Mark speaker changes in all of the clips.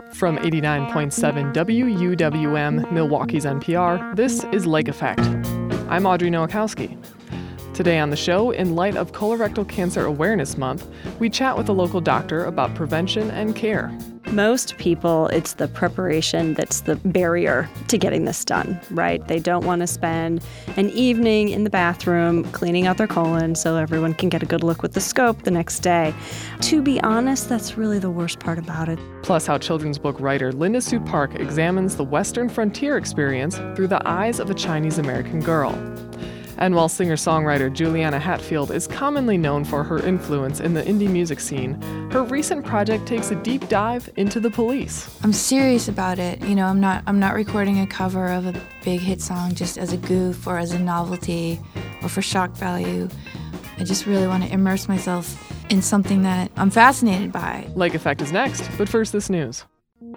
Speaker 1: From 89.7 WUWM, Milwaukee's NPR, this is Lake Effect. I'm Audrey Nowakowski. Today on the show, in light of Colorectal Cancer Awareness Month, we chat with a local doctor about prevention and care.
Speaker 2: Most people, it's the preparation that's the barrier to getting this done, right? They don't want to spend an evening in the bathroom cleaning out their colon so everyone can get a good look with the scope the next day. To be honest, that's really the worst part about it.
Speaker 1: Plus, how children's book writer Linda Sue Park examines the Western frontier experience through the eyes of a Chinese-American girl. And while singer-songwriter Juliana Hatfield is commonly known for her influence in the indie music scene, her recent project takes a deep dive into the police.
Speaker 3: I'm serious about it. You know, I'm not recording a cover of a big hit song just as a goof or as a novelty or for shock value. I just really want to immerse myself in something that I'm fascinated by.
Speaker 1: Lake Effect is next, but first this news.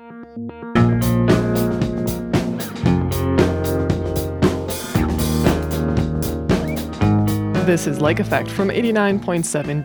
Speaker 1: This is Lake Effect from 89.7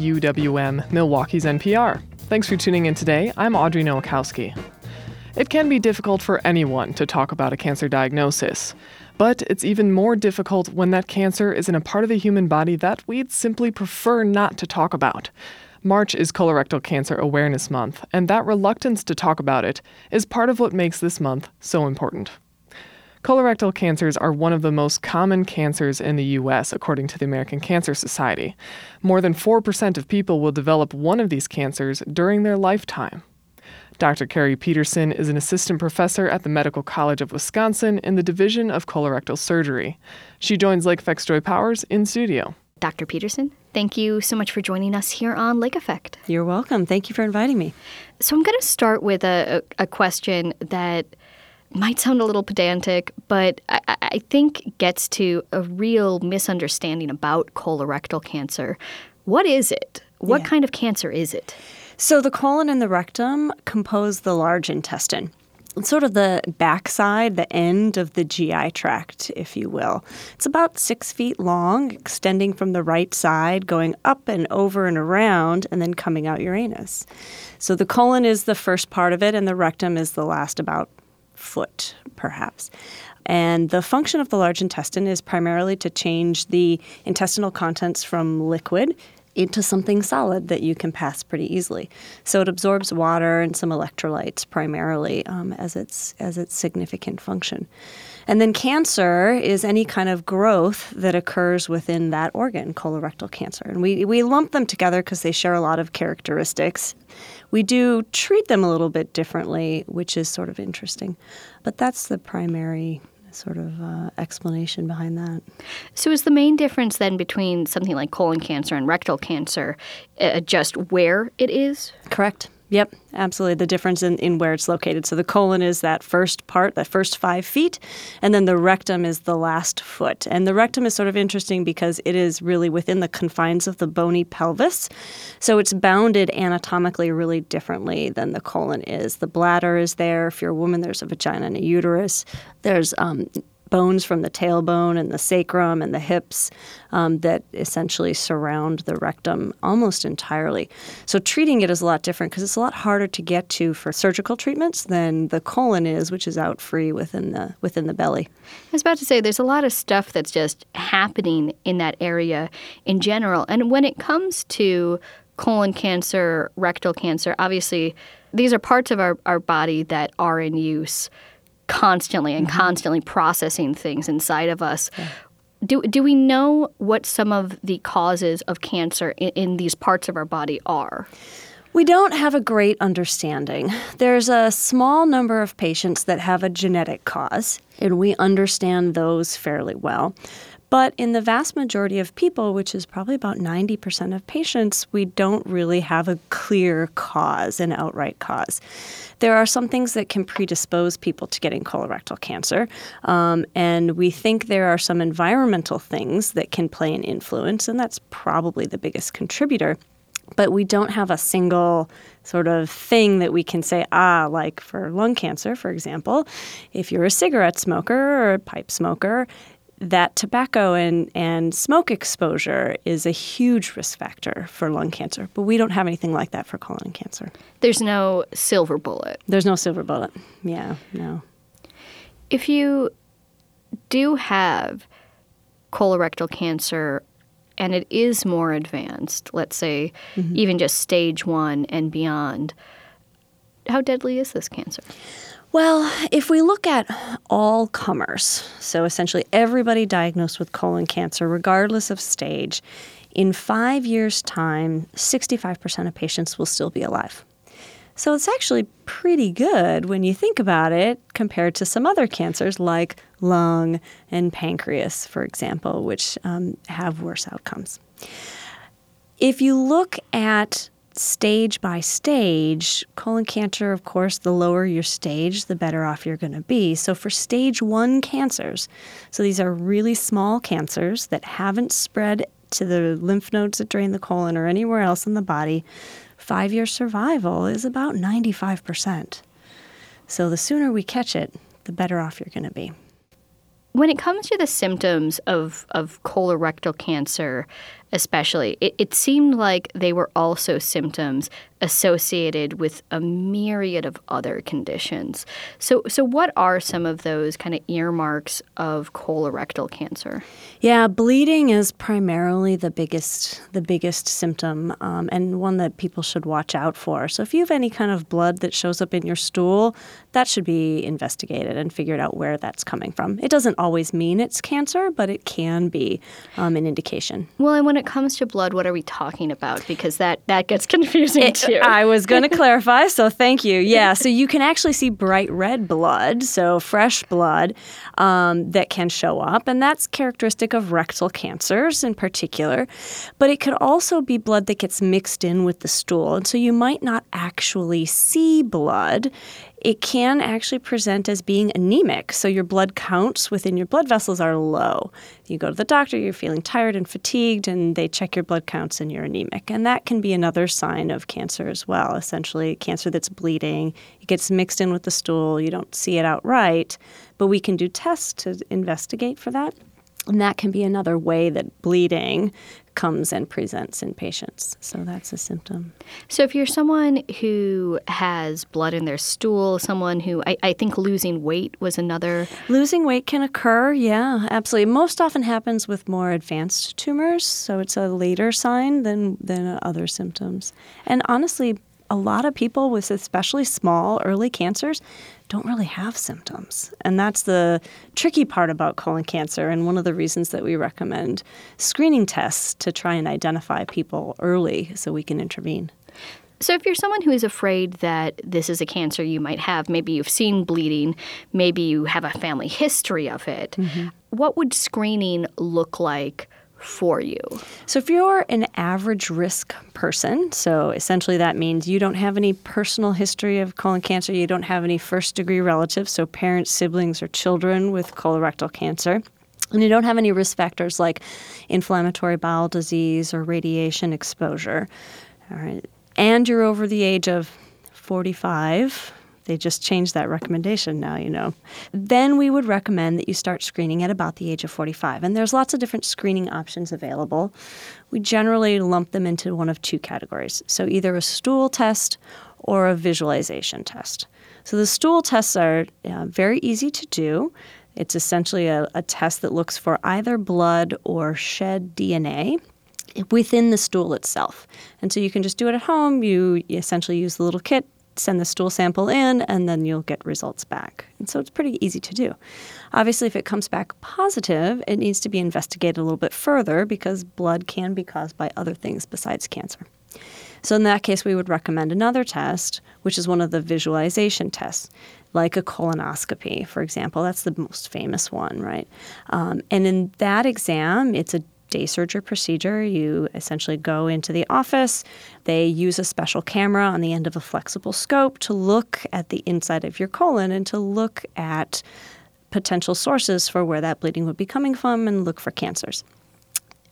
Speaker 1: WUWM, Milwaukee's NPR. Thanks for tuning in today. I'm Audrey Nowakowski. It can be difficult for anyone to talk about a cancer diagnosis, but it's even more difficult when that cancer is in a part of the human body that we'd simply prefer not to talk about. March is Colorectal Cancer Awareness Month, and that reluctance to talk about it is part of what makes this month so important. Colorectal cancers are one of the most common cancers in the U.S., according to the American Cancer Society. More than 4% of people will develop one of these cancers during their lifetime. Dr. Carrie Peterson is an assistant professor at the Medical College of Wisconsin in the Division of Colorectal Surgery. She joins Lake Effect's Joy Powers in studio.
Speaker 4: Dr. Peterson, thank you so much for joining us here on Lake Effect.
Speaker 2: You're welcome. Thank you for inviting me.
Speaker 4: So I'm going to start with a question that might sound a little pedantic, but I think gets to a real misunderstanding about colorectal cancer. What is it? What kind of cancer is it?
Speaker 2: So the colon and the rectum compose the large intestine. It's sort of the backside, the end of the GI tract, if you will. It's about 6 feet long, extending from the right side, going up and over and around, and then coming out your anus. So the colon is the first part of it, and the rectum is the last about foot, perhaps. And the function of the large intestine is primarily to change the intestinal contents from liquid into something solid that you can pass pretty easily. So it absorbs water and some electrolytes primarily as its significant function. And then cancer is any kind of growth that occurs within that organ, colorectal cancer. And we lump them together because they share a lot of characteristics. We do treat them a little bit differently, which is sort of interesting. But that's the primary sort of explanation behind that.
Speaker 4: So is the main difference then between something like colon cancer and rectal cancer just where it is?
Speaker 2: Correct. Yep, absolutely. The difference in where it's located. So the colon is that first part, that first 5 feet, and then the rectum is the last foot. And the rectum is sort of interesting because it is really within the confines of the bony pelvis. So it's bounded anatomically really differently than the colon is. The bladder is there. If you're a woman, there's a vagina and a uterus. There's bones from the tailbone and the sacrum and the hips that essentially surround the rectum almost entirely. So treating it is a lot different because it's a lot harder to get to for surgical treatments than the colon is, which is out free within the belly.
Speaker 4: I was about to say there's a lot of stuff that's just happening in that area in general. And when it comes to colon cancer, rectal cancer, obviously these are parts of our body that are in use constantly and constantly processing things inside of us. Yeah. Do we know what some of the causes of cancer in these parts of our body are?
Speaker 2: We don't have a great understanding. There's a small number of patients that have a genetic cause, and we understand those fairly well. But in the vast majority of people, which is probably about 90% of patients, we don't really have a clear cause, an outright cause. There are some things that can predispose people to getting colorectal cancer, and we think there are some environmental things that can play an influence, and that's probably the biggest contributor. But we don't have a single sort of thing that we can say, like for lung cancer, for example, if you're a cigarette smoker or a pipe smoker, that tobacco and smoke exposure is a huge risk factor for lung cancer, but we don't have anything like that for colon cancer.
Speaker 4: There's no silver bullet.
Speaker 2: There's no silver bullet. Yeah, no.
Speaker 4: If you do have colorectal cancer and it is more advanced, let's say even just stage 1 and beyond, how deadly is this cancer?
Speaker 2: Well, if we look at all comers, so essentially everybody diagnosed with colon cancer, regardless of stage, in 5 years' time, 65% of patients will still be alive. So it's actually pretty good when you think about it compared to some other cancers like lung and pancreas, for example, which have worse outcomes. If you look at stage by stage, colon cancer, of course, the lower your stage, the better off you're going to be. So for stage 1 cancers, so these are really small cancers that haven't spread to the lymph nodes that drain the colon or anywhere else in the body, 5-year survival is about 95%. So the sooner we catch it, the better off you're going to be.
Speaker 4: When it comes to the symptoms of colorectal cancer, especially, it seemed like they were also symptoms associated with a myriad of other conditions. So what are some of those kind of earmarks of colorectal cancer?
Speaker 2: Yeah, bleeding is primarily the biggest symptom and one that people should watch out for. So if you have any kind of blood that shows up in your stool, that should be investigated and figured out where that's coming from. It doesn't always mean it's cancer, but it can be an indication.
Speaker 4: Well, and when it comes to blood, what are we talking about? Because that gets confusing too.
Speaker 2: I was going to clarify, so thank you. Yeah, so you can actually see bright red blood, so fresh blood that can show up, and that's characteristic of rectal cancers in particular. But it could also be blood that gets mixed in with the stool, and so you might not actually see blood. It can actually present as being anemic, so your blood counts within your blood vessels are low. You go to the doctor, you're feeling tired and fatigued, and they check your blood counts and you're anemic. And that can be another sign of cancer as well, essentially cancer that's bleeding. It gets mixed in with the stool. You don't see it outright, but we can do tests to investigate for that. And that can be another way that bleeding comes and presents in patients. So that's a symptom.
Speaker 4: So if you're someone who has blood in their stool, someone who, I think losing weight was another.
Speaker 2: Losing weight can occur, yeah, absolutely. Most often happens with more advanced tumors, so it's a later sign than other symptoms. And honestly, a lot of people with especially small early cancers don't really have symptoms. And that's the tricky part about colon cancer and one of the reasons that we recommend screening tests to try and identify people early so we can intervene.
Speaker 4: So if you're someone who is afraid that this is a cancer you might have, maybe you've seen bleeding, maybe you have a family history of it, what would screening look like for you?
Speaker 2: So if you're an average risk person, so essentially that means you don't have any personal history of colon cancer, you don't have any first-degree relatives, so parents, siblings, or children with colorectal cancer, and you don't have any risk factors like inflammatory bowel disease or radiation exposure, all right, and you're over the age of 45, they just changed that recommendation now, you know. Then we would recommend that you start screening at about the age of 45. And there's lots of different screening options available. We generally lump them into one of two categories. So either a stool test or a visualization test. So the stool tests are very easy to do. It's essentially a test that looks for either blood or shed DNA within the stool itself. And so you can just do it at home. You essentially use the little kit, send the stool sample in, and then you'll get results back. And so it's pretty easy to do. Obviously, if it comes back positive, it needs to be investigated a little bit further because blood can be caused by other things besides cancer. So in that case, we would recommend another test, which is one of the visualization tests, like a colonoscopy, for example. That's the most famous one, right? And in that exam, it's a day surgery procedure. You essentially go into the office. They use a special camera on the end of a flexible scope to look at the inside of your colon and to look at potential sources for where that bleeding would be coming from and look for cancers.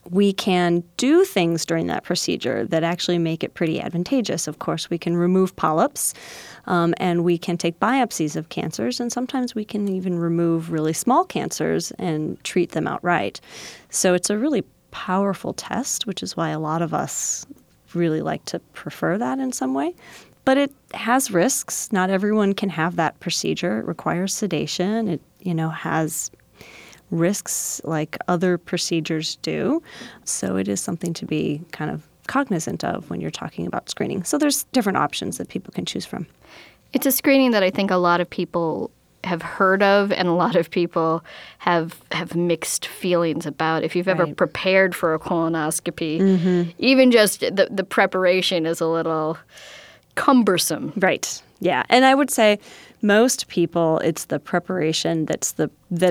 Speaker 2: We can do things during that procedure that actually make it pretty advantageous. Of course, we can remove polyps, and we can take biopsies of cancers, and sometimes we can even remove really small cancers and treat them outright. So it's a really powerful test, which is why a lot of us really like to prefer that in some way. But it has risks. Not everyone can have that procedure. It requires sedation. It, has risks like other procedures do. So it is something to be kind of cognizant of when you're talking about screening. So there's different options that people can choose from.
Speaker 4: It's a screening that I think a lot of people have heard of and a lot of people have mixed feelings about. If you've ever prepared for a colonoscopy, even just the preparation is a little cumbersome.
Speaker 2: Right. Yeah. And I would say most people, it's the preparation that's the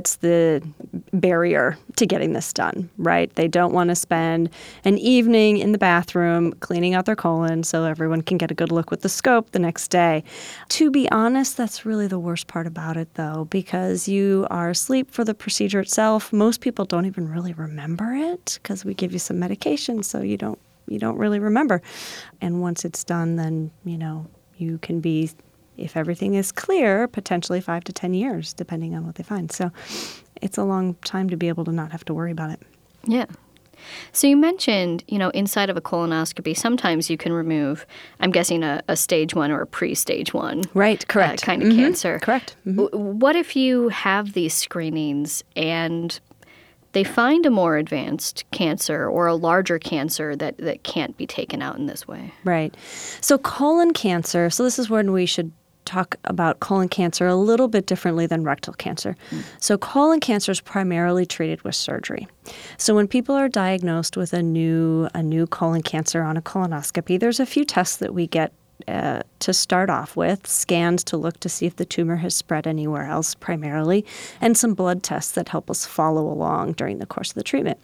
Speaker 2: barrier to getting this done, right? They don't want to spend an evening in the bathroom cleaning out their colon so everyone can get a good look with the scope the next day. To be honest, that's really the worst part about it, though, because you are asleep for the procedure itself. Most people don't even really remember it because we give you some medication, so you don't really remember. And once it's done, then, you can be, if everything is clear, potentially 5 to 10 years, depending on what they find. So it's a long time to be able to not have to worry about it.
Speaker 4: Yeah. So you mentioned, inside of a colonoscopy, sometimes you can remove, I'm guessing, a stage 1 or a pre-stage 1.
Speaker 2: Right, correct.
Speaker 4: Kind of cancer.
Speaker 2: Correct.
Speaker 4: What if you have these screenings and they find a more advanced cancer or a larger cancer that can't be taken out in this way?
Speaker 2: Right. So colon cancer, so this is when we should talk about colon cancer a little bit differently than rectal cancer. So colon cancer is primarily treated with surgery. So when people are diagnosed with a new colon cancer on a colonoscopy, there's a few tests that we get to start off with, scans to look to see if the tumor has spread anywhere else primarily, and some blood tests that help us follow along during the course of the treatment.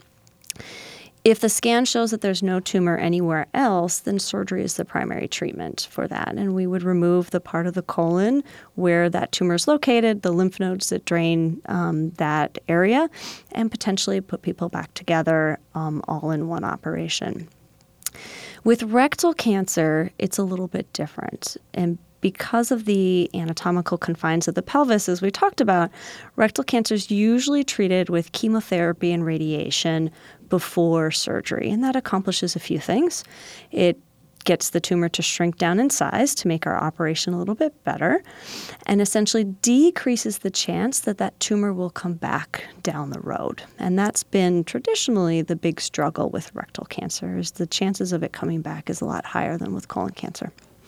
Speaker 2: If the scan shows that there's no tumor anywhere else, then surgery is the primary treatment for that. And we would remove the part of the colon where that tumor is located, the lymph nodes that drain that area, and potentially put people back together all in one operation. With rectal cancer, it's a little bit different. And because of the anatomical confines of the pelvis, as we talked about, rectal cancer is usually treated with chemotherapy and radiation before surgery. And that accomplishes a few things. It gets the tumor to shrink down in size to make our operation a little bit better, and essentially decreases the chance that that tumor will come back down the road. And that's been traditionally the big struggle with rectal cancer, is the chances of it coming back is a lot higher than with colon cancer.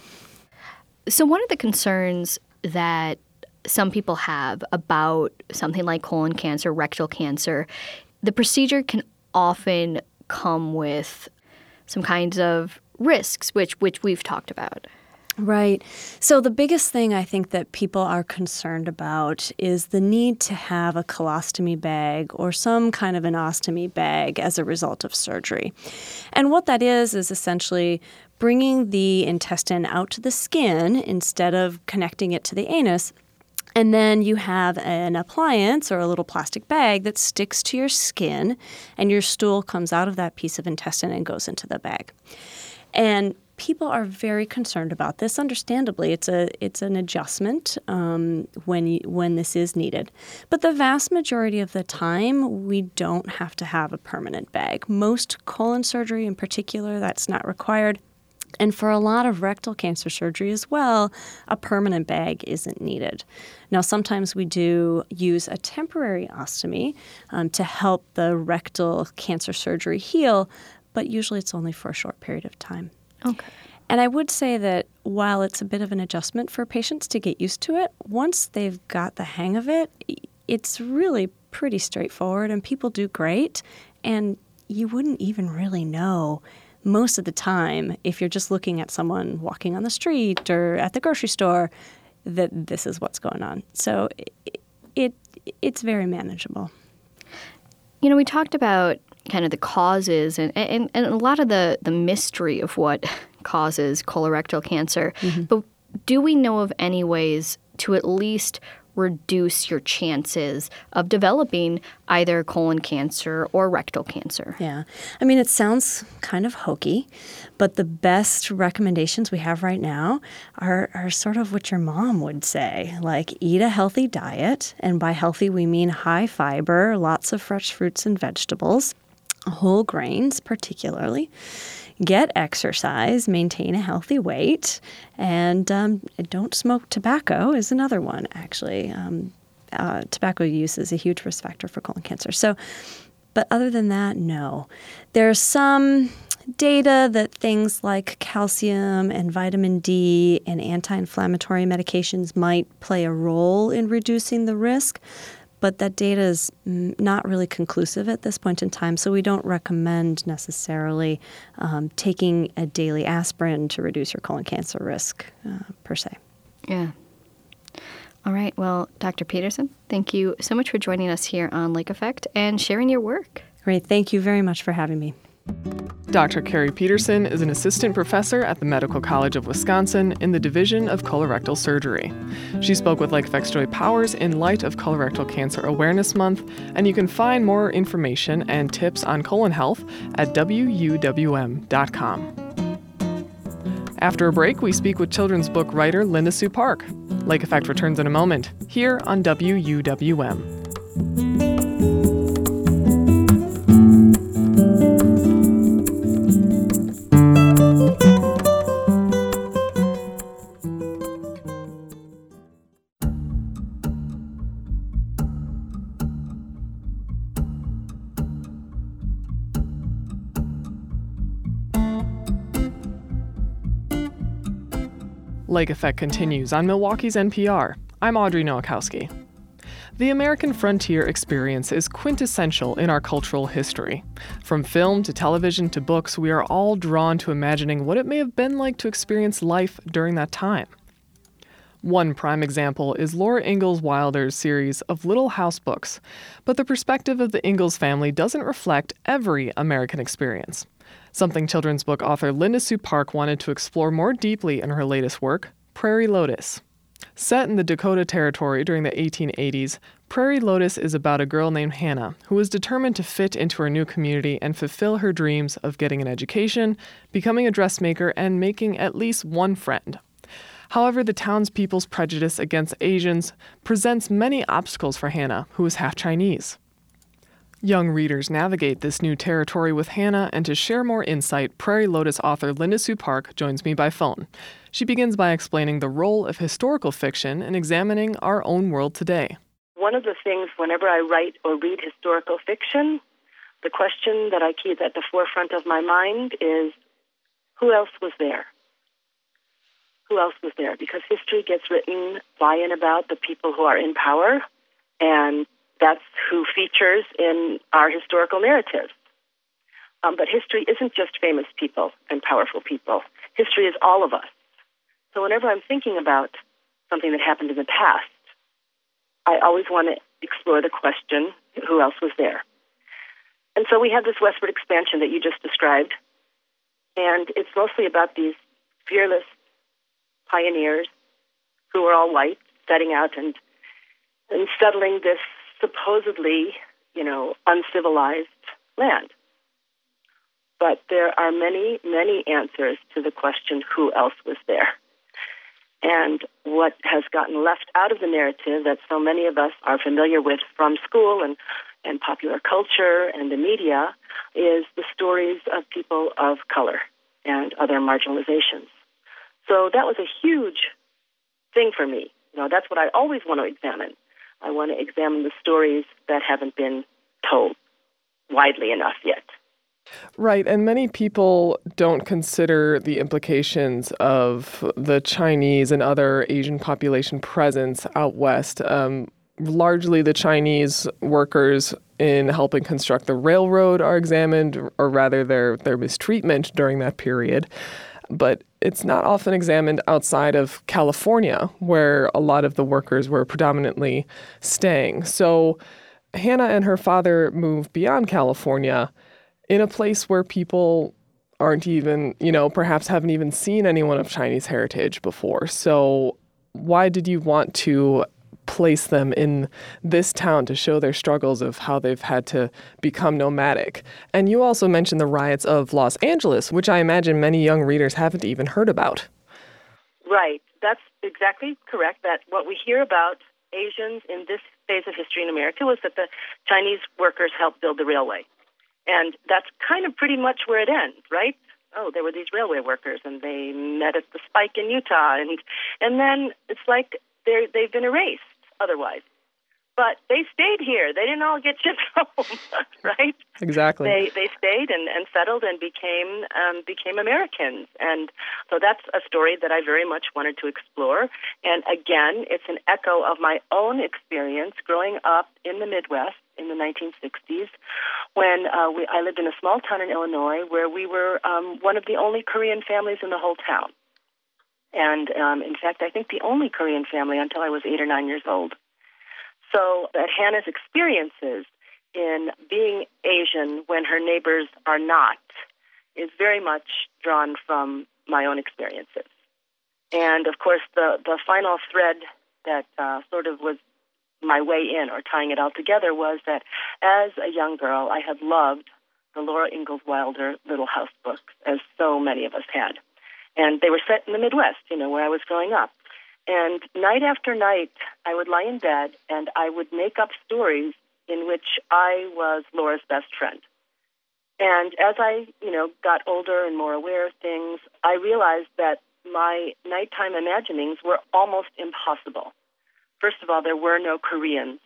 Speaker 4: So one of the concerns that some people have about something like colon cancer, rectal cancer, the procedure can often come with some kinds of risks, which we've talked about.
Speaker 2: Right. So the biggest thing I think that people are concerned about is the need to have a colostomy bag or some kind of an ostomy bag as a result of surgery. And what that is essentially bringing the intestine out to the skin instead of connecting it to the anus. And then you have an appliance or a little plastic bag that sticks to your skin, and your stool comes out of that piece of intestine and goes into the bag. And people are very concerned about this. Understandably, it's an adjustment when this is needed. But the vast majority of the time, we don't have to have a permanent bag. Most colon surgery in particular, that's not required. And for a lot of rectal cancer surgery as well, a permanent bag isn't needed. Now, sometimes we do use a temporary ostomy to help the rectal cancer surgery heal, but usually it's only for a short period of time.
Speaker 4: Okay.
Speaker 2: And I would say that while it's a bit of an adjustment for patients to get used to it, once they've got the hang of it, it's really pretty straightforward and people do great. And you wouldn't even really know most of the time if you're just looking at someone walking on the street or at the grocery store that this is what's going on. So it's very manageable.
Speaker 4: You know, we talked about kind of the causes and a lot of the mystery of what causes colorectal cancer. Mm-hmm. But do we know of any ways to at least reduce your chances of developing either colon cancer or rectal cancer?
Speaker 2: Yeah. I mean, it sounds kind of hokey, but the best recommendations we have right now are sort of what your mom would say, like eat a healthy diet. And by healthy, we mean high fiber, lots of fresh fruits and vegetables, whole grains particularly. Get exercise, maintain a healthy weight, and don't smoke tobacco is another one, actually. Tobacco use is a huge risk factor for colon cancer. So, but other than that, no. There's some data that things like calcium and vitamin D and anti-inflammatory medications might play a role in reducing the risk, but that data is not really conclusive at this point in time, so we don't recommend necessarily taking a daily aspirin to reduce your colon cancer risk per se.
Speaker 4: Yeah. All right. Well, Dr. Peterson, thank you so much for joining us here on Lake Effect and sharing your work.
Speaker 2: Great. Thank you very much for having me.
Speaker 1: Dr. Carrie Peterson is an assistant professor at the Medical College of Wisconsin in the Division of Colorectal Surgery. She spoke with Lake Effect's Joy Powers in light of Colorectal Cancer Awareness Month, and you can find more information and tips on colon health at wuwm.com. After a break, we speak with children's book writer Linda Sue Park. Lake Effect returns in a moment, here on WUWM. Lake Effect continues on Milwaukee's NPR. I'm Audrey Nowakowski. The American frontier experience is quintessential in our cultural history. From film to television to books, we are all drawn to imagining what it may have been like to experience life during that time. One prime example is Laura Ingalls Wilder's series of Little House books, but the perspective of the Ingalls family doesn't reflect every American experience. Something children's book author Linda Sue Park wanted to explore more deeply in her latest work, Prairie Lotus. Set in the Dakota Territory during the 1880s, Prairie Lotus is about a girl named Hannah who is determined to fit into her new community and fulfill her dreams of getting an education, becoming a dressmaker, and making at least one friend. However, the townspeople's prejudice against Asians presents many obstacles for Hannah, who is half Chinese. Young readers navigate this new territory with Hannah, and to share more insight, Prairie Lotus author Linda Sue Park joins me by phone. She begins by explaining the role of historical fiction in examining our own world today.
Speaker 5: One of the things, whenever I write or read historical fiction, the question that I keep at the forefront of my mind is, who else was there? Who else was there? Because history gets written by and about the people who are in power, and that's who features in our historical narratives. But history isn't just famous people and powerful people. History is all of us. So whenever I'm thinking about something that happened in the past, I always want to explore the question, who else was there? And so we have this westward expansion that you just described, and it's mostly about these fearless pioneers who were all white, setting out and settling this supposedly, uncivilized land. But there are many, many answers to the question, who else was there? And what has gotten left out of the narrative that so many of us are familiar with from school and popular culture and the media is the stories of people of color and other marginalizations. So that was a huge thing for me. That's what I always want to examine. I want to examine the stories that haven't been told widely enough yet.
Speaker 1: Right, and many people don't consider the implications of the Chinese and other Asian population presence out west. Largely the Chinese workers in helping construct the railroad are examined, or rather their mistreatment during that period. But it's not often examined outside of California, where a lot of the workers were predominantly staying. So Hannah and her father moved beyond California in a place where people aren't even, perhaps haven't even seen anyone of Chinese heritage before. So why did you want to place them in this town to show their struggles of how they've had to become nomadic. And you also mentioned the riots of Los Angeles, which I imagine many young readers haven't even heard about.
Speaker 5: Right. That's exactly correct. That what we hear about Asians in this phase of history in America was that the Chinese workers helped build the railway. And that's kind of pretty much where it ends, right? Oh, there were these railway workers, and they met at the Spike in Utah, and then it's like they've been erased otherwise. But they stayed here. They didn't all get shipped home, right?
Speaker 1: Exactly.
Speaker 5: They stayed and settled and became Americans. And so that's a story that I very much wanted to explore. And again, it's an echo of my own experience growing up in the Midwest in the 1960s when I lived in a small town in Illinois where we were one of the only Korean families in the whole town. And in fact, I think the only Korean family until I was 8 or 9 years old. So that Hannah's experiences in being Asian when her neighbors are not is very much drawn from my own experiences. And, of course, the final thread that sort of was my way in, or tying it all together, was that as a young girl, I had loved the Laura Ingalls Wilder Little House books, as so many of us had. And they were set in the Midwest, where I was growing up. And night after night, I would lie in bed and I would make up stories in which I was Laura's best friend. And as I, got older and more aware of things, I realized that my nighttime imaginings were almost impossible. First of all, there were no Koreans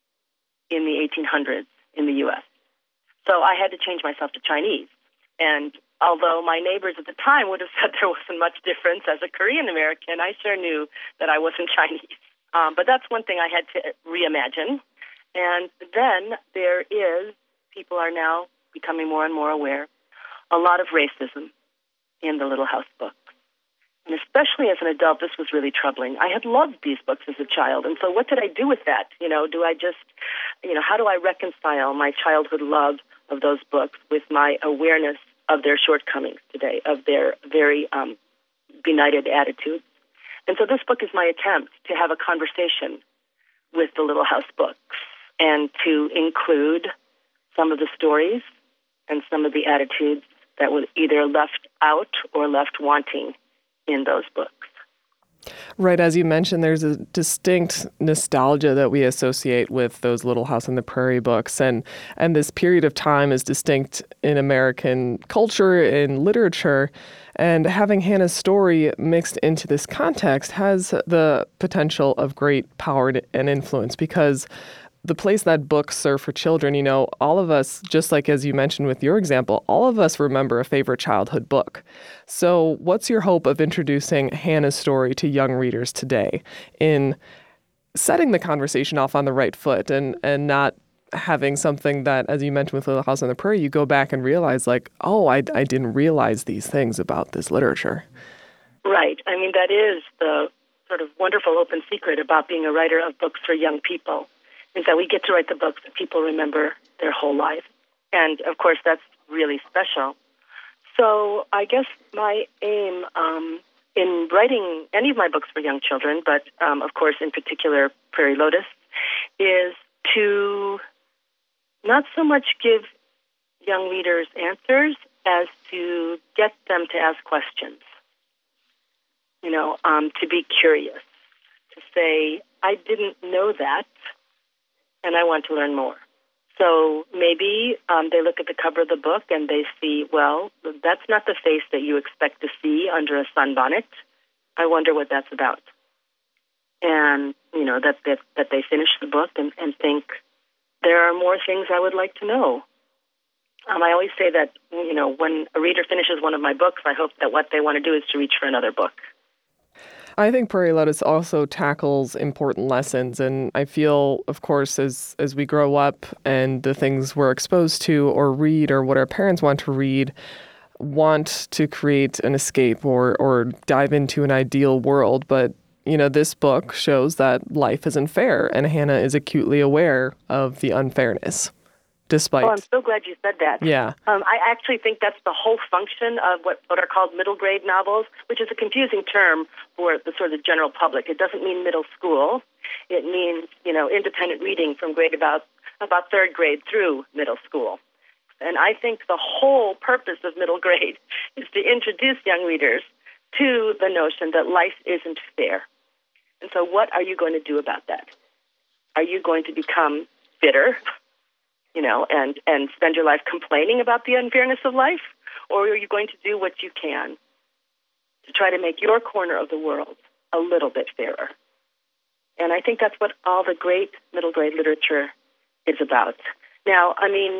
Speaker 5: in the 1800s in the U.S. So I had to change myself to Chinese. And although my neighbors at the time would have said there wasn't much difference as a Korean American, I sure knew that I wasn't Chinese. But that's one thing I had to reimagine. And then there is, people are now becoming more and more aware, a lot of racism in the Little House books. And especially as an adult, this was really troubling. I had loved these books as a child. And so what did I do with that? Do I just, how do I reconcile my childhood love of those books with my awareness of their shortcomings today, of their very benighted attitudes? And so this book is my attempt to have a conversation with the Little House books and to include some of the stories and some of the attitudes that were either left out or left wanting in those books.
Speaker 1: Right, as you mentioned, there's a distinct nostalgia that we associate with those Little House on the Prairie books, and this period of time is distinct in American culture, in literature, and having Hannah's story mixed into this context has the potential of great power and influence, because the place that books serve for children, all of us, just like as you mentioned with your example, all of us remember a favorite childhood book. So what's your hope of introducing Hannah's story to young readers today in setting the conversation off on the right foot and not having something that, as you mentioned with Little House on the Prairie, you go back and realize I didn't realize these things about this literature.
Speaker 5: Right. I mean, that is the sort of wonderful open secret about being a writer of books for young people, is that we get to write the books that people remember their whole life. And, of course, that's really special. So I guess my aim in writing any of my books for young children, but, of course, in particular Prairie Lotus, is to not so much give young readers answers as to get them to ask questions, to be curious, to say, I didn't know that, and I want to learn more. So maybe they look at the cover of the book and they see, well, that's not the face that you expect to see under a sunbonnet. I wonder what that's about. And, that they finish the book and think, there are more things I would like to know. I always say that, when a reader finishes one of my books, I hope that what they want to do is to reach for another book.
Speaker 1: I think Prairie Lotus also tackles important lessons, and I feel, of course, as we grow up and the things we're exposed to or read or what our parents want to read want to create an escape or dive into an ideal world. But, this book shows that life isn't fair, and Hannah is acutely aware of the unfairness. Despite.
Speaker 5: Oh, I'm so glad you said that.
Speaker 1: Yeah.
Speaker 5: I actually think that's the whole function of what are called middle grade novels, which is a confusing term for the sort of general public. It doesn't mean middle school. It means, independent reading from about third grade through middle school. And I think the whole purpose of middle grade is to introduce young readers to the notion that life isn't fair. And so what are you going to do about that? Are you going to become bitter, and spend your life complaining about the unfairness of life? Or are you going to do what you can to try to make your corner of the world a little bit fairer? And I think that's what all the great middle grade literature is about. Now,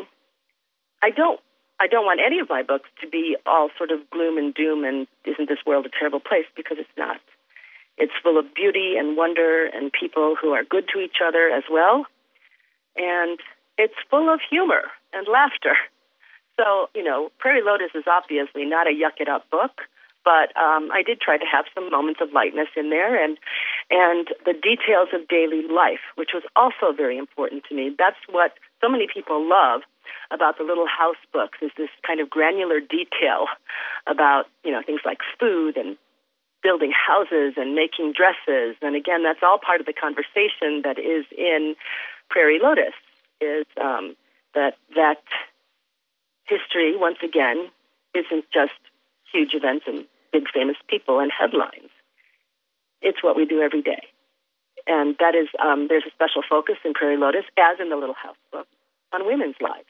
Speaker 5: I don't want any of my books to be all sort of gloom and doom and isn't this world a terrible place, because it's not. It's full of beauty and wonder and people who are good to each other as well. And it's full of humor and laughter. So, Prairie Lotus is obviously not a yuck-it-up book, but I did try to have some moments of lightness in there and the details of daily life, which was also very important to me. That's what so many people love about the Little House books, is this kind of granular detail about, things like food and building houses and making dresses. And again, that's all part of the conversation that is in Prairie Lotus, is that history, once again, isn't just huge events and big famous people and headlines. It's what we do every day. And that is, there's a special focus in Prairie Lotus, as in the Little House book, on women's lives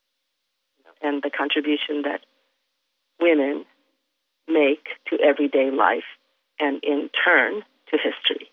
Speaker 5: and the contribution that women make to everyday life and in turn to history.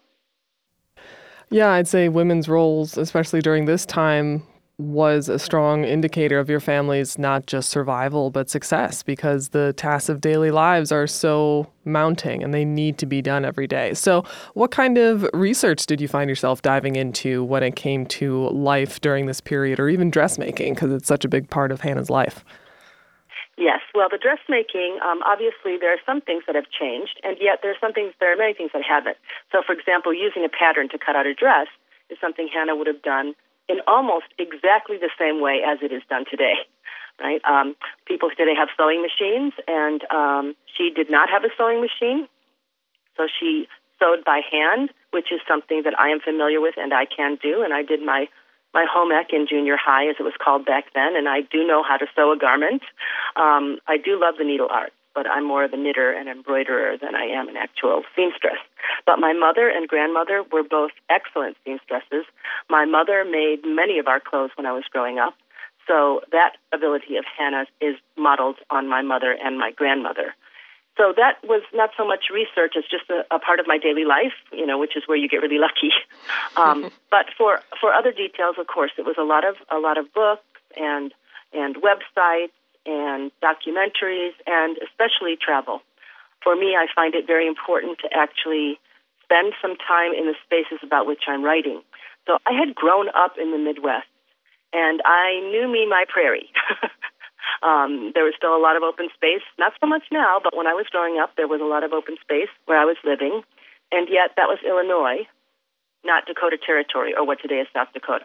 Speaker 1: Yeah, I'd say women's roles, especially during this time, was a strong indicator of your family's not just survival, but success, because the tasks of daily lives are so mounting and they need to be done every day. So what kind of research did you find yourself diving into when it came to life during this period, or even dressmaking, because it's such a big part of Hannah's life?
Speaker 5: Yes, well, the dressmaking, obviously there are some things that have changed, and yet there are many things that haven't. So, for example, using a pattern to cut out a dress is something Hannah would have done in almost exactly the same way as it is done today, right? People today have sewing machines, and she did not have a sewing machine, so she sewed by hand, which is something that I am familiar with and I can do, and I did my home ec in junior high, as it was called back then, and I do know how to sew a garment. I do love the needle art, but I'm more of a knitter and embroiderer than I am an actual seamstress. But my mother and grandmother were both excellent seamstresses. My mother made many of our clothes when I was growing up, so that ability of Hannah's is modeled on my mother and my grandmother. So that was not so much research as just a part of my daily life, which is where you get really lucky. But for other details, of course, it was a lot of books and websites and documentaries, and especially travel. For me, I find it very important to actually spend some time in the spaces about which I'm writing. So I had grown up in the Midwest, and I knew my prairie. There was still a lot of open space, not so much now, but when I was growing up, there was a lot of open space where I was living, and yet that was Illinois, not Dakota Territory, or what today is South Dakota.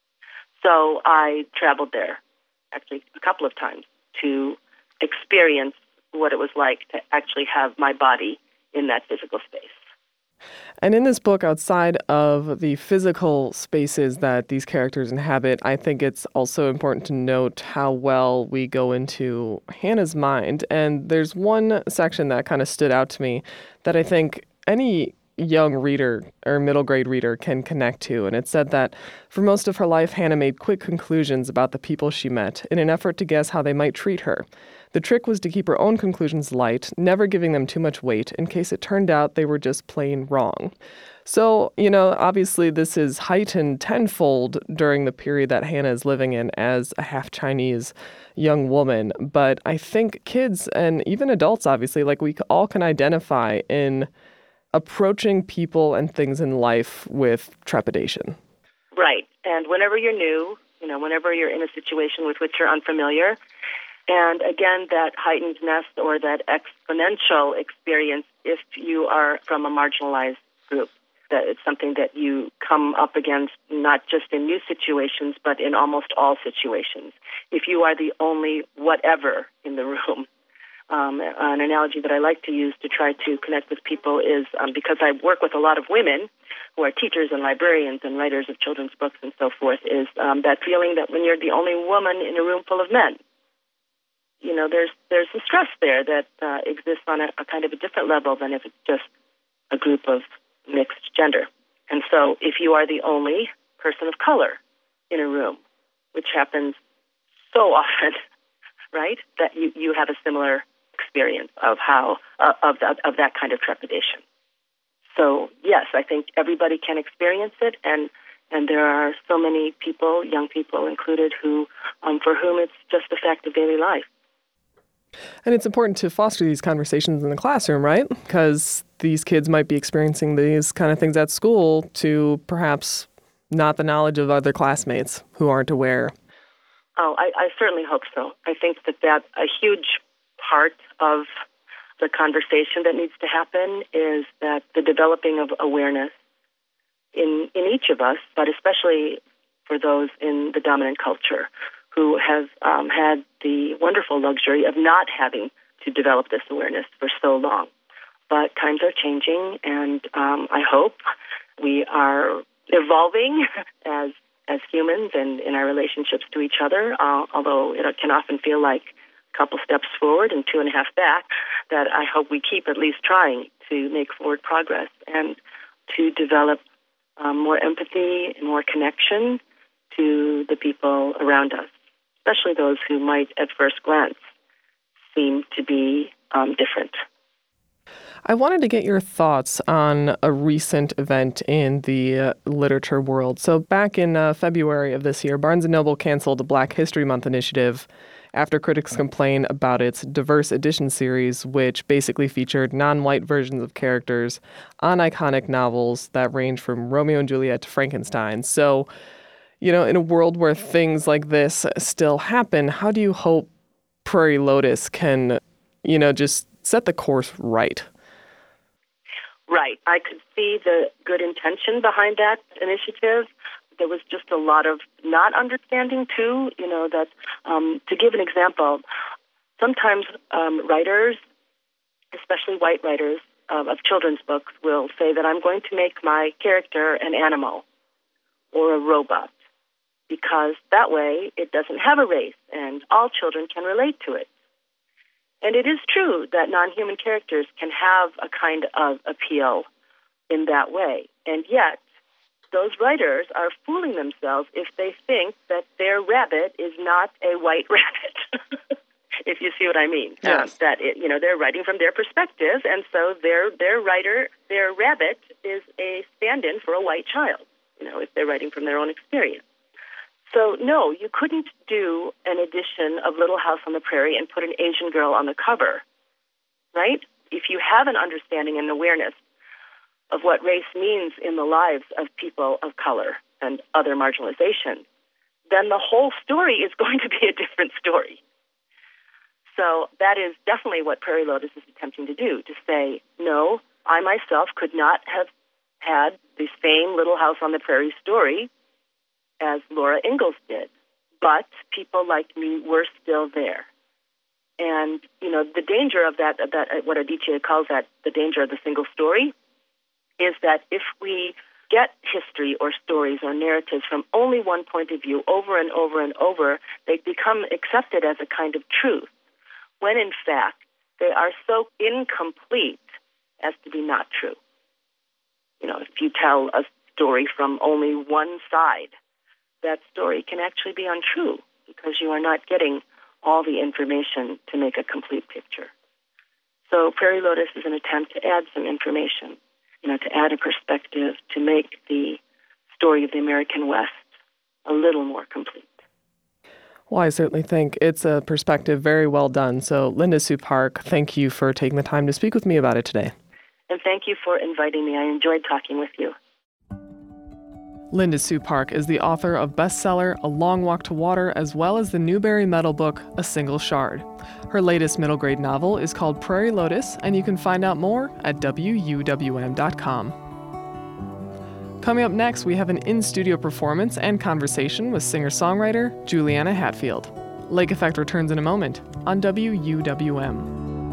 Speaker 5: So I traveled there, actually a couple of times, to experience what it was like to actually have my body in that physical space.
Speaker 1: And in this book, outside of the physical spaces that these characters inhabit, I think it's also important to note how well we go into Hannah's mind. And there's one section that kind of stood out to me that I think any young reader or middle grade reader can connect to. And it said that for most of her life, Hannah made quick conclusions about the people she met in an effort to guess how they might treat her. The trick was to keep her own conclusions light, never giving them too much weight in case it turned out they were just plain wrong. So, obviously this is heightened tenfold during the period that Hannah is living in as a half-Chinese young woman. But I think kids and even adults, obviously, we all can identify in approaching people and things in life with trepidation.
Speaker 5: Right. And whenever you're new, whenever you're in a situation with which you're unfamiliar, and again, that heightenedness or that exponential experience if you are from a marginalized group, that it's something that you come up against not just in new situations, but in almost all situations. If you are the only whatever in the room, An analogy that I like to use to try to connect with people is because I work with a lot of women who are teachers and librarians and writers of children's books and so forth, is that feeling that when you're the only woman in a room full of men, there's a stress there that exists on a kind of a different level than if it's just a group of mixed gender. And so if you are the only person of color in a room, which happens so often, right, that you have a similar experience of that kind of trepidation. So yes, I think everybody can experience it, and there are so many people, young people included, who for whom it's just a fact of daily life.
Speaker 1: And it's important to foster these conversations in the classroom, right? Because these kids might be experiencing these kind of things at school to perhaps not the knowledge of other classmates who aren't aware.
Speaker 5: Oh, I certainly hope so. I think that a huge part of the conversation that needs to happen is that the developing of awareness in each of us, but especially for those in the dominant culture who have had the wonderful luxury of not having to develop this awareness for so long. But times are changing, and I hope we are evolving as humans and in our relationships to each other, although it can often feel like a couple steps forward and 2.5 back, that I hope we keep at least trying to make forward progress and to develop more empathy and more connection to the people around us, especially those who might at first glance seem to be different.
Speaker 1: I wanted to get your thoughts on a recent event in the literature world. So back in February of this year, Barnes & Noble canceled the Black History Month initiative after critics complained about its diverse edition series, which basically featured non-white versions of characters on iconic novels that range from Romeo and Juliet to Frankenstein. So, in a world where things like this still happen, how do you hope Prairie Lotus can, just set the course right?
Speaker 5: Right. I could see the good intention behind that initiative. There was just a lot of not understanding, too, that to give an example, sometimes writers, especially white writers of children's books, will say that I'm going to make my character an animal or a robot because that way it doesn't have a race and all children can relate to it. And it is true that non-human characters can have a kind of appeal in that way. And yet, those writers are fooling themselves if they think that their rabbit is not a white rabbit, if you see what I mean.
Speaker 1: Yes.
Speaker 5: They're writing from their perspective, and so their rabbit is a stand-in for a white child, if they're writing from their own experience. So, no, you couldn't do an edition of Little House on the Prairie and put an Asian girl on the cover, right? If you have an understanding and awareness of what race means in the lives of people of color and other marginalization, then the whole story is going to be a different story. So that is definitely what Prairie Lotus is attempting to do, to say, no, I myself could not have had the same Little House on the Prairie story as Laura Ingalls did, but people like me were still there. And, the danger of that what Adichie calls that, the danger of the single story, is that if we get history or stories or narratives from only one point of view over and over and over, they become accepted as a kind of truth, when in fact they are so incomplete as to be not true. If you tell a story from only one side, that story can actually be untrue because you are not getting all the information to make a complete picture. So Prairie Lotus is an attempt to add some information, to add a perspective to make the story of the American West a little more complete.
Speaker 1: Well, I certainly think it's a perspective very well done. So Linda Sue Park, thank you for taking the time to speak with me about it today.
Speaker 5: And thank you for inviting me. I enjoyed talking with you.
Speaker 1: Linda Sue Park is the author of bestseller A Long Walk to Water, as well as the Newbery Medal book A Single Shard. Her latest middle grade novel is called Prairie Lotus, and you can find out more at WUWM.com. Coming up next, we have an in-studio performance and conversation with singer-songwriter Juliana Hatfield. Lake Effect returns in a moment on WUWM.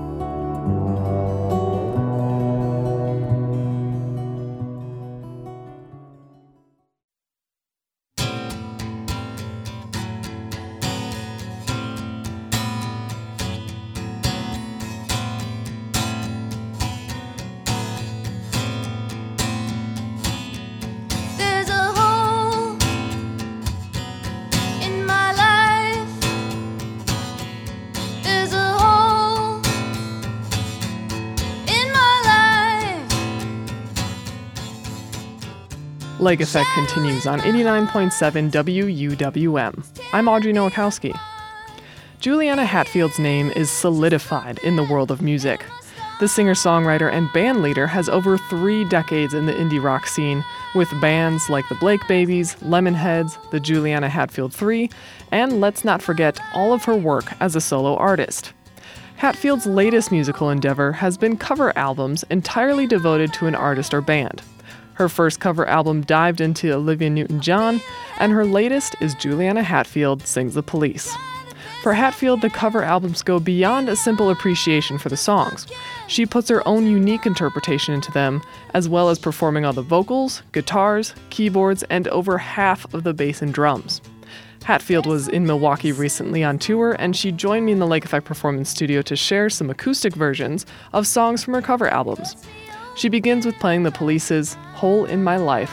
Speaker 1: Lake Effect continues on 89.7 WUWM. I'm Audrey Nowakowski. Juliana Hatfield's name is solidified in the world of music. The singer-songwriter and band leader has over 3 decades in the indie rock scene, with bands like the Blake Babies, Lemonheads, the Juliana Hatfield 3, and let's not forget all of her work as a solo artist. Hatfield's latest musical endeavor has been cover albums entirely devoted to an artist or band. Her first cover album dived into Olivia Newton-John, and her latest is Juliana Hatfield Sings the Police. For Hatfield, the cover albums go beyond a simple appreciation for the songs. She puts her own unique interpretation into them, as well as performing all the vocals, guitars, keyboards, and over half of the bass and drums. Hatfield was in Milwaukee recently on tour, and she joined me in the Lake Effect Performance Studio to share some acoustic versions of songs from her cover albums. She begins with playing The Police's Hole in My Life.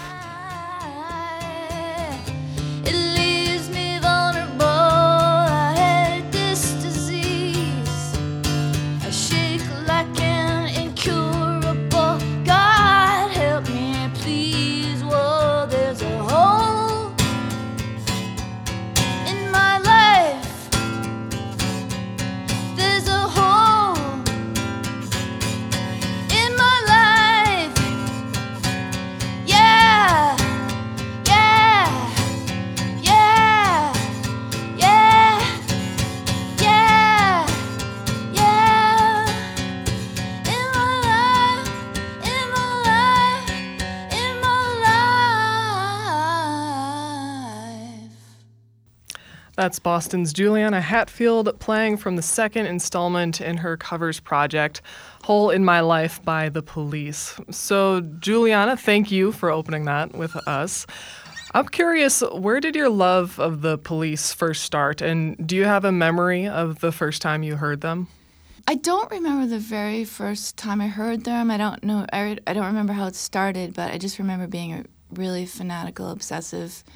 Speaker 1: That's Boston's Juliana Hatfield playing from the second installment in her covers project, Hole in My Life by The Police. So, Juliana, thank you for opening that with us. I'm curious, where did your love of The Police first start, and do you have a memory of the first time you heard them?
Speaker 3: I don't remember the very first time I heard them. I don't know. I don't remember how it started, but I just remember being a really fanatical, obsessive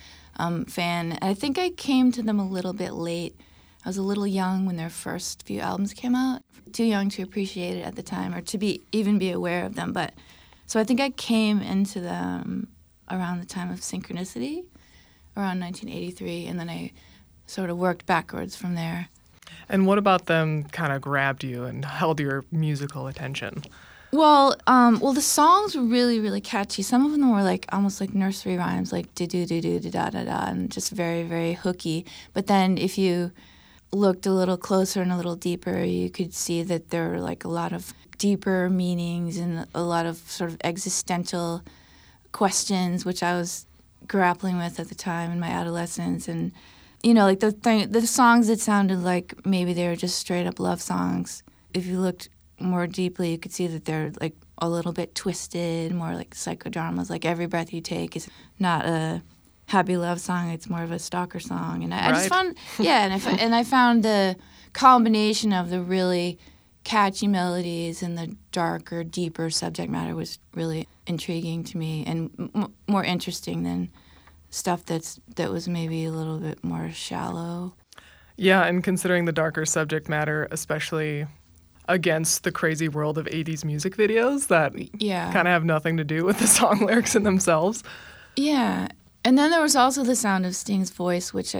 Speaker 3: fan. I think I came to them a little bit late. I was a little young when their first few albums came out. Too young to appreciate it at the time or to even be aware of them. But so I think I came into them around the time of Synchronicity, around 1983, and then I sort of worked backwards from there.
Speaker 1: And what about them kind of grabbed you and held your musical attention?
Speaker 3: Well, the songs were really, really catchy. Some of them were like almost like nursery rhymes, like do do do do da da da, and just very, very hooky. But then if you looked a little closer and a little deeper, you could see that there were like a lot of deeper meanings and a lot of sort of existential questions, which I was grappling with at the time in my adolescence. And you know, like the songs that sounded like maybe they were just straight up love songs. If you looked more deeply, you could see that they're like a little bit twisted, more like psychodramas. Like Every Breath You Take is not a happy love song; it's more of a stalker song. And I just found, and I found the combination of the really catchy melodies and the darker, deeper subject matter was really intriguing to me and more interesting than stuff that was maybe a little bit more shallow.
Speaker 1: Yeah, and considering the darker subject matter, especially against the crazy world of 80s music videos that kind of have nothing to do with the song lyrics in themselves.
Speaker 3: Yeah. And then there was also the sound of Sting's voice, which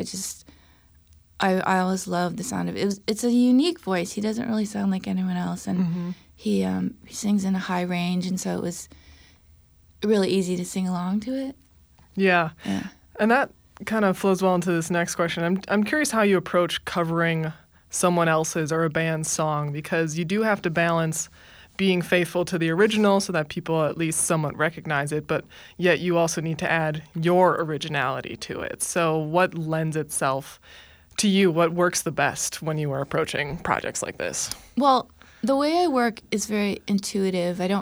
Speaker 3: I always loved the sound of. It's a unique voice. He doesn't really sound like anyone else, and he sings in a high range, and so it was really easy to sing along to it.
Speaker 1: Yeah. And that kind of flows well into this next question. I'm curious how you approach covering someone else's or a band's song, because you do have to balance being faithful to the original so that people at least somewhat recognize it, but yet you also need to add your originality to it. So what lends itself to you? What works the best when you are approaching projects like this?
Speaker 3: Well, the way I work is very intuitive. I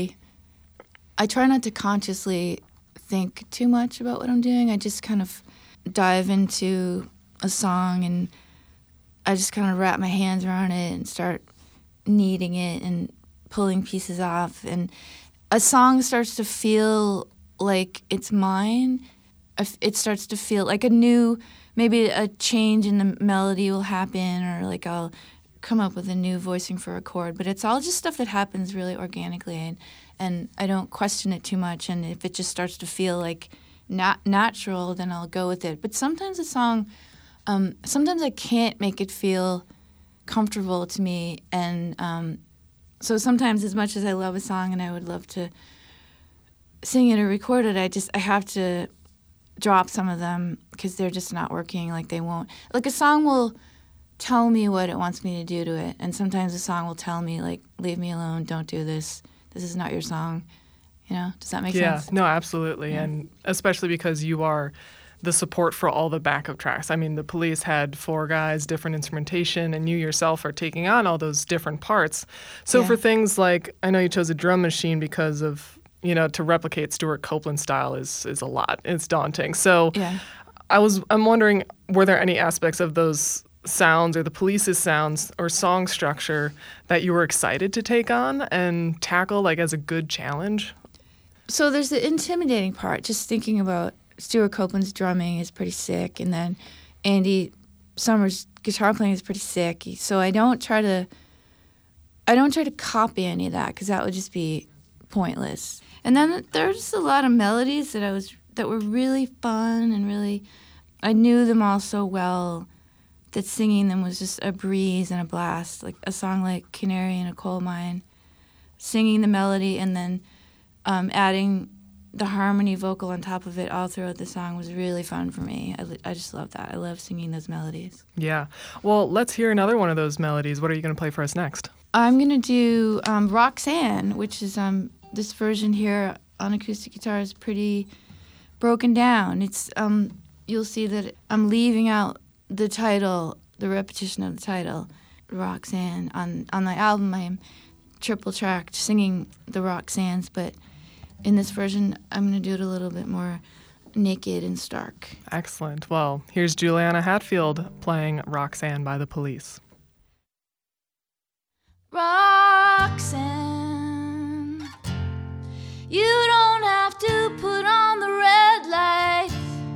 Speaker 3: try not to consciously think too much about what I'm doing. I just kind of dive into a song and I just kind of wrap my hands around it and start kneading it and pulling pieces off. And a song starts to feel like it's mine. It starts to feel like maybe a change in the melody will happen, or like I'll come up with a new voicing for a chord. But it's all just stuff that happens really organically, and I don't question it too much. And if it just starts to feel like not natural, then I'll go with it. But sometimes a song, sometimes I can't make it feel comfortable to me, and so sometimes, as much as I love a song and I would love to sing it or record it, I have to drop some of them because they're just not working. Like they won't. Like a song will tell me what it wants me to do to it, and sometimes a song will tell me like, leave me alone, don't do this. This is not your song. Does that make sense?
Speaker 1: Yeah, no, absolutely. Yeah. And especially because you are the support for all the backup tracks. I mean, the Police had 4 guys, different instrumentation, and you yourself are taking on all those different parts. So for things like, I know you chose a drum machine because of, to replicate Stuart Copeland's style is a lot. It's daunting. So I'm wondering, were there any aspects of those sounds or the Police's sounds or song structure that you were excited to take on and tackle like as a good challenge?
Speaker 3: So there's the intimidating part, just thinking about Stuart Copeland's drumming is pretty sick, and then Andy Summers' guitar playing is pretty sick. So I don't try to copy any of that because that would just be pointless. And then there's just a lot of melodies that were really fun and really, I knew them all so well that singing them was just a breeze and a blast. Like a song like Canary in a Coal Mine, singing the melody and then adding the harmony vocal on top of it all throughout the song was really fun for me. I just love that. I love singing those melodies.
Speaker 1: Yeah. Well, let's hear another one of those melodies. What are you going to play for us next?
Speaker 3: I'm going to do Roxanne, which is this version here on acoustic guitar is pretty broken down. It's you'll see that I'm leaving out the title, the repetition of the title, Roxanne. On my album, I'm triple tracked singing the Roxannes, but in this version, I'm going to do it a little bit more naked and stark.
Speaker 1: Excellent. Well, here's Juliana Hatfield playing Roxanne by the Police.
Speaker 3: Roxanne, you don't have to put on the red light.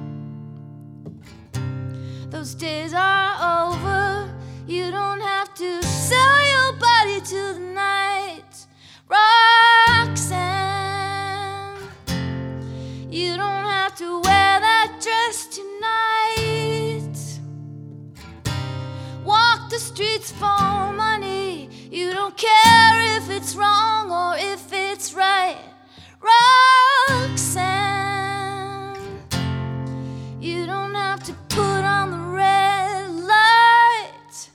Speaker 3: Those days are over. You don't have to sell your body to the night. Roxanne, you don't have to wear that dress tonight. Walk the streets for money. You don't care if it's wrong or if it's right. Roxanne, you don't have to put on the red light.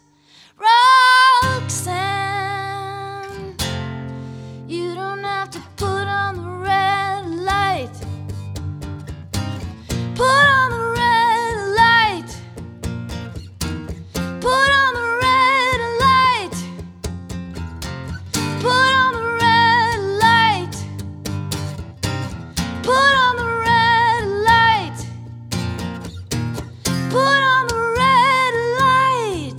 Speaker 3: Roxanne, you don't have to put on the red light. Put on the red light. Put on the red light. Put on the red light. Put on the red light. Put on the red light.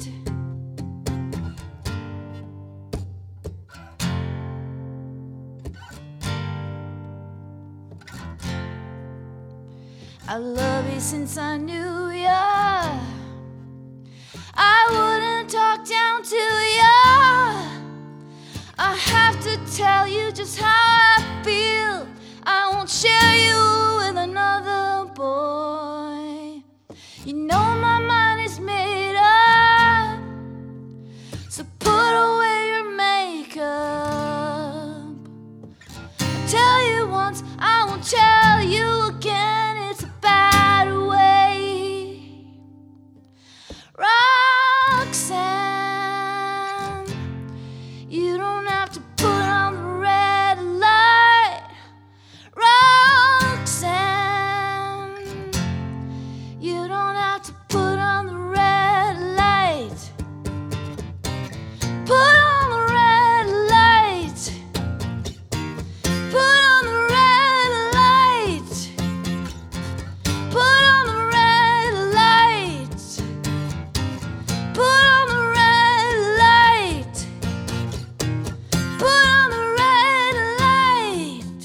Speaker 3: I love you since I knew ya. I wouldn't talk down to ya. I have to tell you just how I feel. I won't share you with another boy. You know my mind is made up, so put away your makeup. I'll tell you once, I won't tell you again. It's a bad way. Roxanne, you don't have to put on the red light. Roxanne, you don't have to put on the red light. Put on the red light. Put on the red light. Put on the red light. Put on the red light. Put on the red light.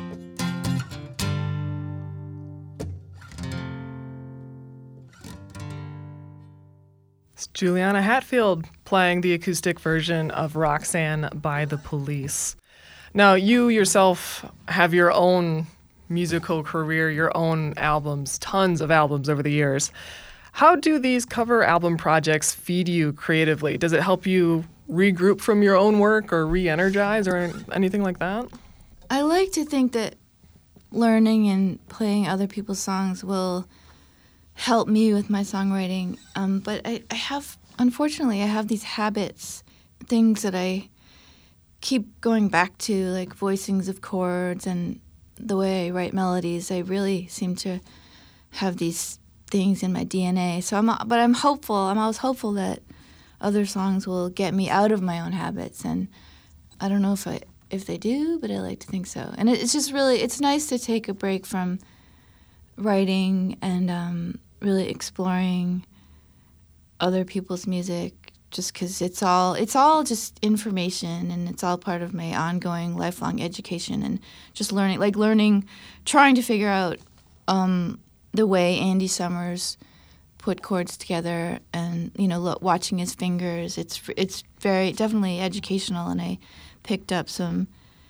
Speaker 1: It's Juliana Hatfield playing the acoustic version of Roxanne by the Police. Now, you yourself have your own musical career, your own albums, tons of albums over the years. How do these cover album projects feed you creatively? Does it help you regroup from your own work or re-energize or anything like that?
Speaker 3: I like to think that learning and playing other people's songs will help me with my songwriting. But unfortunately, I have these habits, things that I keep going back to, like voicings of chords and the way I write melodies. I really seem to have these things in my DNA. But I'm hopeful. I'm always hopeful that other songs will get me out of my own habits. And I don't know if they do, but I like to think so. And it's just really, it's nice to take a break from writing and really exploring other people's music, just because it's all just information, and it's all part of my ongoing lifelong education and just learning, trying to figure out the way Andy Summers put chords together, and watching his fingers. It's very definitely educational, and I picked up some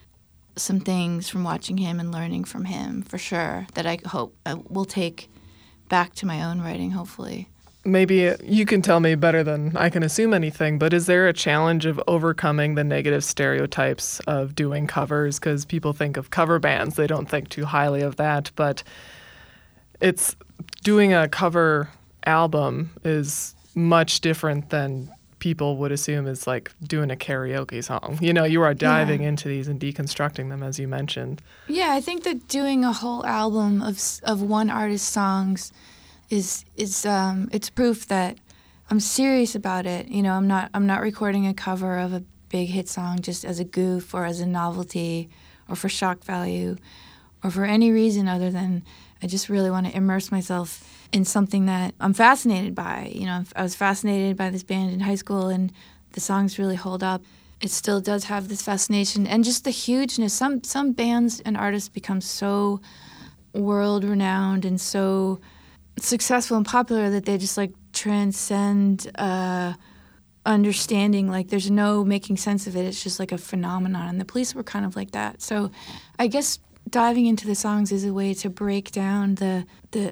Speaker 3: things from watching him and learning from him for sure that I hope I will take back to my own writing, hopefully.
Speaker 1: Maybe you can tell me better than I can assume anything, but is there a challenge of overcoming the negative stereotypes of doing covers? Because people think of cover bands, they don't think too highly of that, but it's doing a cover album is much different than people would assume is like doing a karaoke song. You are diving into these and deconstructing them, as you mentioned.
Speaker 3: Yeah, I think that doing a whole album of one artist's songs is it's proof that I'm serious about it. I'm not recording a cover of a big hit song just as a goof or as a novelty or for shock value or for any reason other than I just really want to immerse myself in something that I'm fascinated by. I was fascinated by this band in high school, and the songs really hold up. It still does have this fascination and just the hugeness. Some bands and artists become so world-renowned and so successful and popular that they just like transcend understanding. Like there's no making sense of it. It's just like a phenomenon. And the Police were kind of like that. So I guess diving into the songs is a way to break down the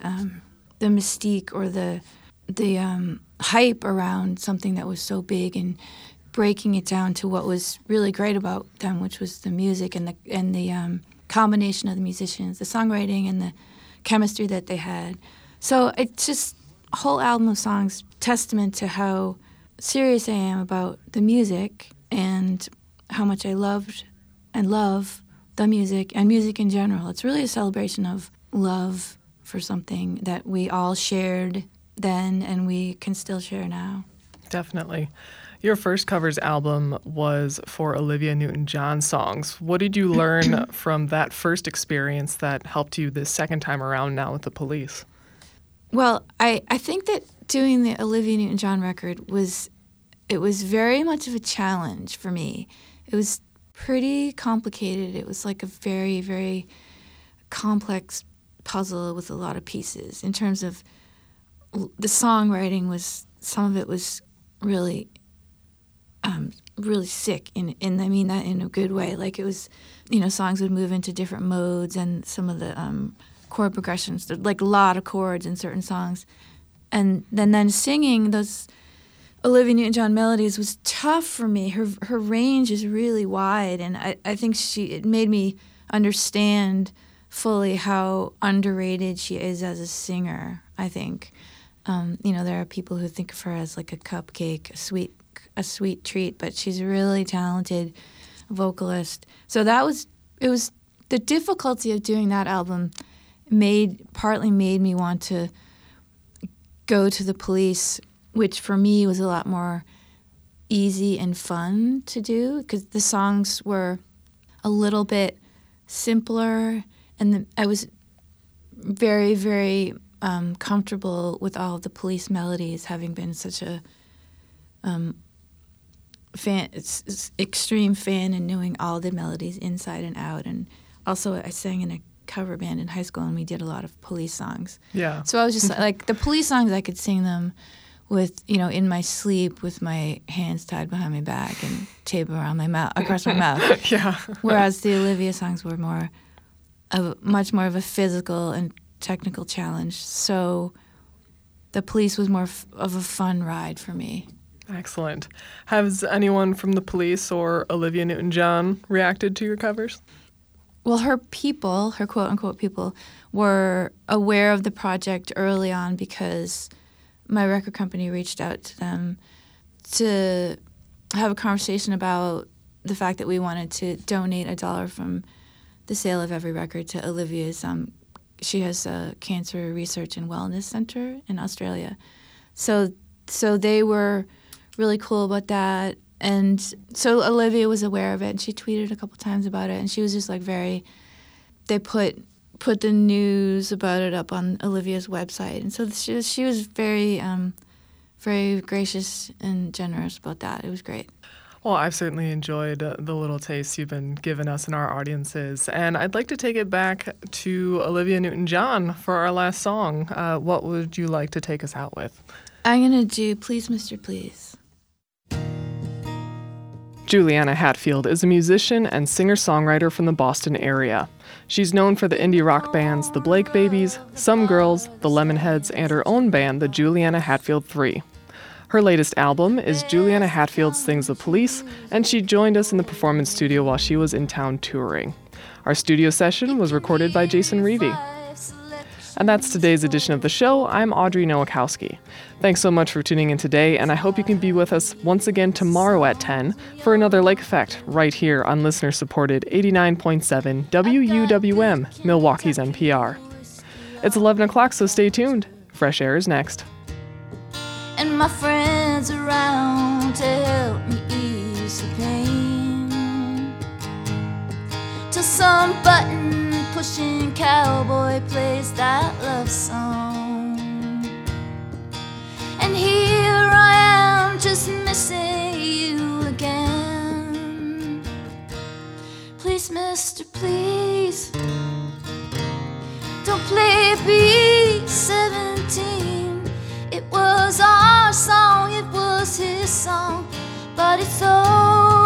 Speaker 3: mystique or the hype around something that was so big and breaking it down to what was really great about them, which was the music and the combination of the musicians, the songwriting and the chemistry that they had. So it's just a whole album of songs, testament to how serious I am about the music and how much I loved and love the music and music in general. It's really a celebration of love for something that we all shared then and we can still share now.
Speaker 1: Definitely. Your first covers album was for Olivia Newton-John songs. What did you learn from that first experience that helped you the second time around now with the Police?
Speaker 3: Well, I think that doing the Olivia Newton-John record was very much of a challenge for me. It was pretty complicated. It was like a very, very complex puzzle with a lot of pieces. In terms of the songwriting, some of it was really really sick, and I mean that in a good way. Like it was, songs would move into different modes, and some of the chord progressions, like a lot of chords in certain songs. And then singing those Olivia Newton-John melodies was tough for me. Her range is really wide, and I think it made me understand fully how underrated she is as a singer, I think. There are people who think of her as like a cupcake, a sweet treat, but she's a really talented vocalist. So it was the difficulty of doing that album partly made me want to go to the Police, which for me was a lot more easy and fun to do because the songs were a little bit simpler, and I was very, very comfortable with all of the Police melodies, having been such a extreme fan and knowing all the melodies inside and out. And also I sang in a cover band in high school, and we did a lot of Police songs.
Speaker 1: Yeah.
Speaker 3: So I was just like the Police songs, I could sing them with, in my sleep with my hands tied behind my back and tape around my mouth, across my mouth.
Speaker 1: Yeah.
Speaker 3: Whereas the Olivia songs were more much more of a physical and technical challenge. So the Police was more of a fun ride for me.
Speaker 1: Excellent. Has anyone from the Police or Olivia Newton-John reacted to your covers?
Speaker 3: Well, her quote-unquote people, were aware of the project early on because my record company reached out to them to have a conversation about the fact that we wanted to donate $1 from the sale of every record to Olivia's. She has a cancer research and wellness center in Australia. So they were really cool about that. And so Olivia was aware of it, and she tweeted a couple times about it, and she was just like they put the news about it up on Olivia's website. And so she was very, very gracious and generous about that. It was great.
Speaker 1: Well, I've certainly enjoyed the little taste you've been giving us and our audiences. And I'd like to take it back to Olivia Newton-John for our last song. What would you like to take us out with?
Speaker 3: I'm going to do Please, Mr. Please.
Speaker 1: Juliana Hatfield is a musician and singer-songwriter from the Boston area. She's known for the indie rock bands The Blake Babies, Some Girls, The Lemonheads, and her own band, the Juliana Hatfield 3. Her latest album is Juliana Hatfield Sings the Police, and she joined us in the performance studio while she was in town touring. Our studio session was recorded by Jason Reevey. And that's today's edition of the show. I'm Audrey Nowakowski. Thanks so much for tuning in today, and I hope you can be with us once again tomorrow at 10 for another Lake Effect right here on listener-supported 89.7 WUWM, Milwaukee's NPR. It's 11 o'clock, so stay tuned. Fresh Air is next.
Speaker 6: And my friends around to help me ease the pain, till some button-pushing cowboy plays that love song. And here I am just missing you again. Please, mister, please, don't play B-17. It was our song, it was his song, but it's over.